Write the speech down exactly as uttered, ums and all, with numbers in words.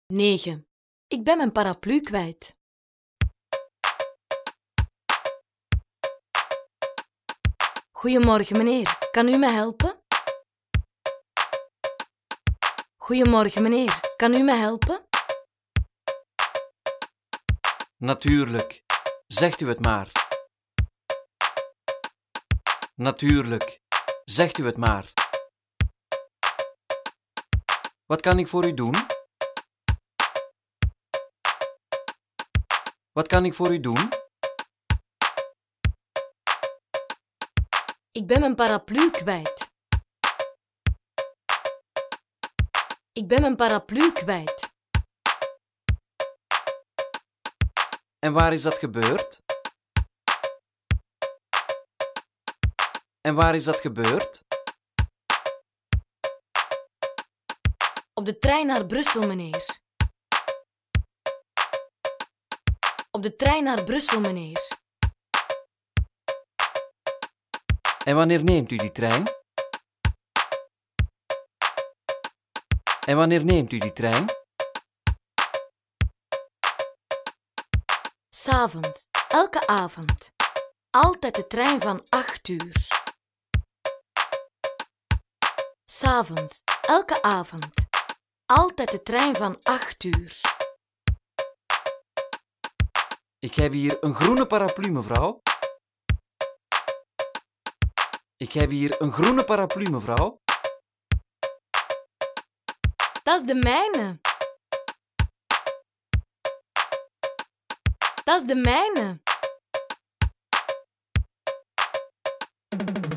negen. Ik ben mijn paraplu kwijt. Goedemorgen, meneer. Kan u me helpen? Goedemorgen, meneer. Kan u me helpen? Natuurlijk. Zegt u het maar. Natuurlijk. Zegt u het maar. Wat kan ik voor u doen? Wat kan ik voor u doen? Ik ben mijn paraplu kwijt. Ik ben mijn paraplu kwijt. En waar is dat gebeurd? En waar is dat gebeurd? Op de trein naar Brussel, meneer. Op de trein naar Brussel, meneer. En wanneer neemt u die trein? En wanneer neemt u die trein? 's Avonds, elke avond. Altijd de trein van acht uur. 's Avonds, elke avond. Altijd de trein van acht uur. Ik heb hier een groene paraplu, mevrouw. Ik heb hier een groene paraplu, mevrouw. Dat is de mijne. Dat is de mijne.